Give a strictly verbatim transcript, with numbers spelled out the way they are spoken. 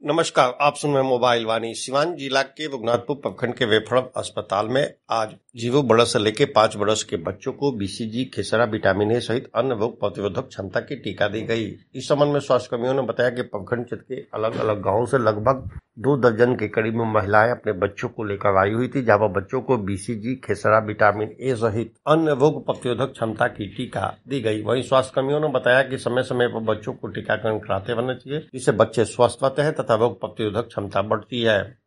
नमस्कार, आप सुन रहे हैं मोबाइल वाणी। सिवान जिला के रघुनाथपुर प्रखंड के वेफड़म अस्पताल में आज जीरो वर्ष से लेकर पांच वर्ष के बच्चों को बीसीजी, खेसरा, विटामिन ए सहित अन्य रोग प्रतिरोधक क्षमता की टीका दी गई। इस संबंध में स्वास्थ्य कर्मियों ने बताया कि प्रखंड क्षेत्र के अलग अलग गाँव से लगभग दो दर्जन के करीब में महिलाएं अपने बच्चों को लेकर आई हुई थी, जहाँ पर बच्चों को बीसीजी, खेसरा, विटामिन ए सहित अन्य रोग प्रतिरोधक क्षमता की टीका दी गई। वहीं स्वास्थ्य कर्मियों ने बताया कि समय समय पर बच्चों को टीकाकरण कराते रहना चाहिए, जिससे बच्चे स्वस्थ रहते हैं तथा रोग प्रतिरोधक क्षमता बढ़ती है।